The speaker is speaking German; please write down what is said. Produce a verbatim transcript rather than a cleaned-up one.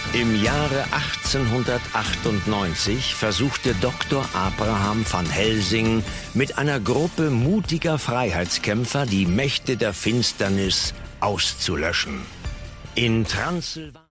Im Jahre achtzehnhundertachtundneunzig versuchte Doktor Abraham van Helsing mit einer Gruppe mutiger Freiheitskämpfer die Mächte der Finsternis auszulöschen. In Transsilvanien